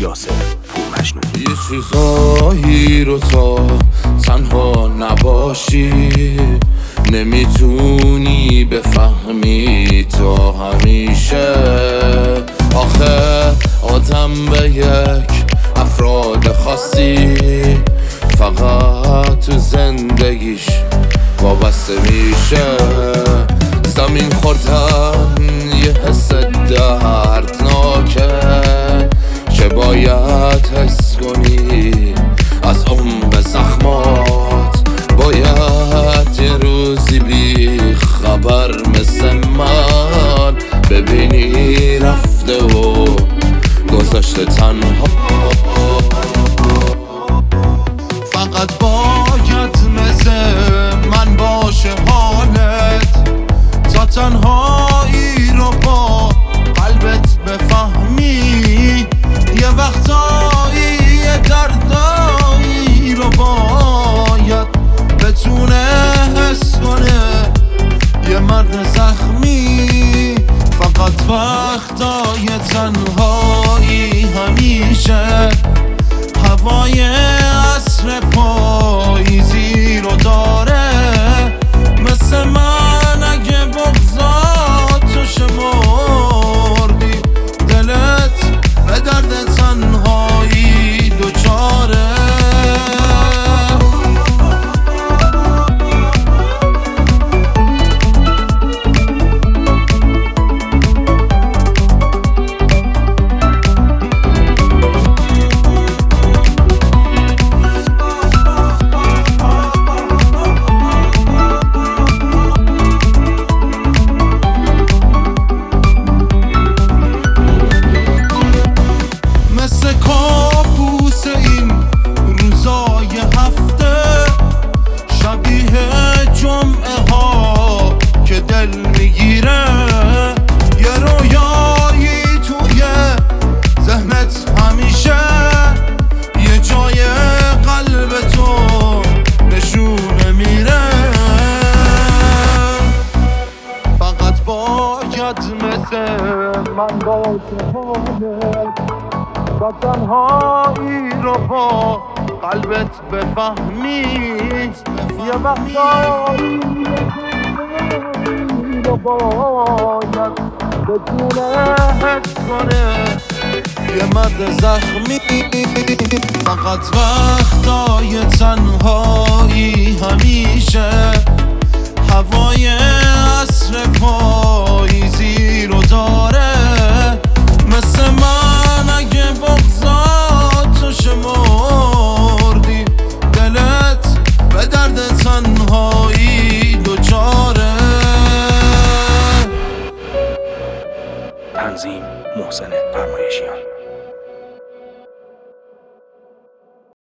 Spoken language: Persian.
یاسر پورمجنون. یه چیزایی رو تا تنها نباشی نمیتونی بفهمی تا همیشه. آخه آدم به یک افراد خاصی فقط تو زندگیش وابسته میشه. زمین خوردن یه حس دردناکه که باید حس کنی از عمق زخمات. باید یه روزی بی خبر مثل من ببینی رفته و گذاشته تنها. فقط باید مثل من باشه حالت تا تنهایی رو با قلبت بفهمی. یه وقتایی یه دردایی رو باید بتونه حس کنه یه مرد زخمی. فقط وقتای تنهایی همیشه هوای عصر پاییزی رو داره. مثل من اگه بغضاتو شمردی دلت به درد تنهایی دوچاره. کابوس این روزای هفته شبیه جمعه ها که دل میگیره. یه رویایی توی ذهنت همیشه یه جای قلب تو نشونه میره. فقط باید مثل من باشه حالت تا تنهایی رو با قلبت بفهمی. یه وقتایی رو باید بتونه حس کنه یه مرد زخمی. فقط وقتای تنهایی همیشه هوای عصر پاییزی رو داره. مثل من اگه بغضاتو شمردی دلت به درد تنهایی دوچاره. تنظیم محسن فرمایشیان.